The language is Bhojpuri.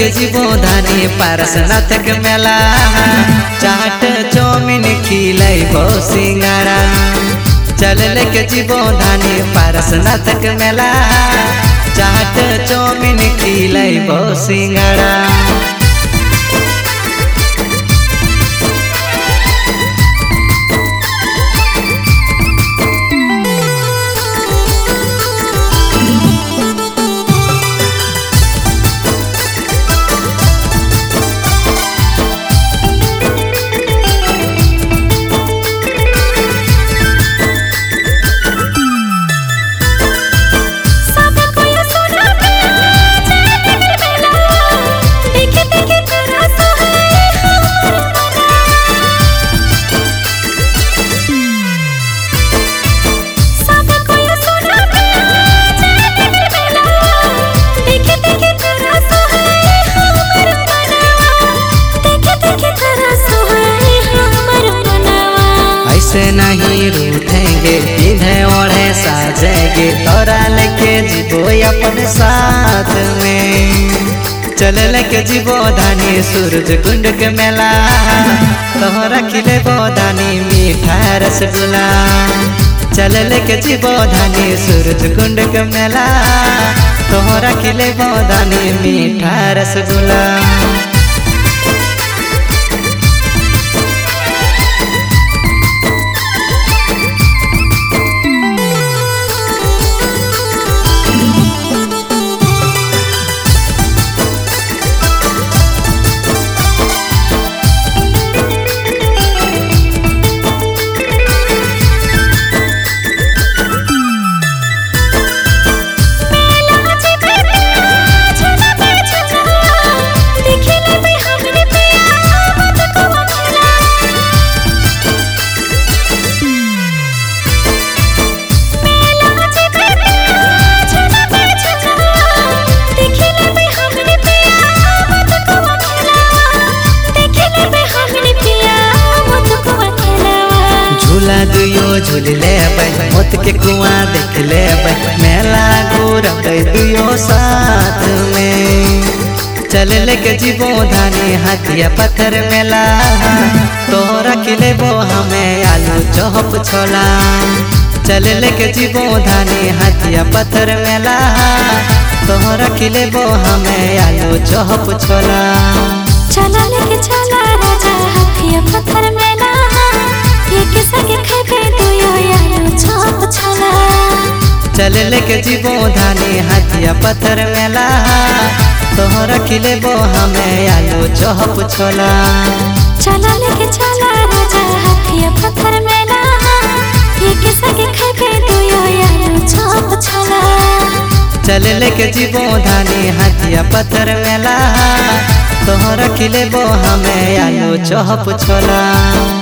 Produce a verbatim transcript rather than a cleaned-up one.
लेके जीवो धानी पारसनाथ के मेला चाट चौमिन खिलाइबो सिंगारा। चल लेके जीवो धानी पारसनाथ के मेला चाट चौमिन खिलाइबो सिंगारा। से नहीं रूठेंगे पिन्हे ओढ़े साजेंगे तोरा लेके जीवो अपन साथ में। चल लेके जीवो धानी सूरज कुंड के मेला तोहरा खिलेबो धानी मीठा रसगुल्ला। चल लेके जीवो धानी सूरज कुंड के मेला तोहरा खिलेबो धानी मीठा रसगुल्ला। दुयो झूल ले मोत के कुआं देख ले मेला घूरब दुयो साथ में। चल लेके जीवो धानी हाथिया पत्थर मेला तोहरा खिलेबो हमें आलू चौप छोला। चल लेके जीवो धानी हाथिया पत्थर मेला तोहरा खिलेबो हमें आलू चौप छोला। चला लेके चला राजा हाथिया पत्थर मेला एक सके खेबे दुयो आलू चौप छोला। चल लेके जीवो धानी हाथिया पत्थर मेला तोहरा खिलेबो हमें आलू चौप छोला। चला लेके चला राजा हाथिया पत्थर मेला एक सके खेबे दुयो आलू चौप छोला। चल लेके जीवो धानी हाथिया पत्थर मेला तोहरा खिलेबो हमें आलू चौप छोला।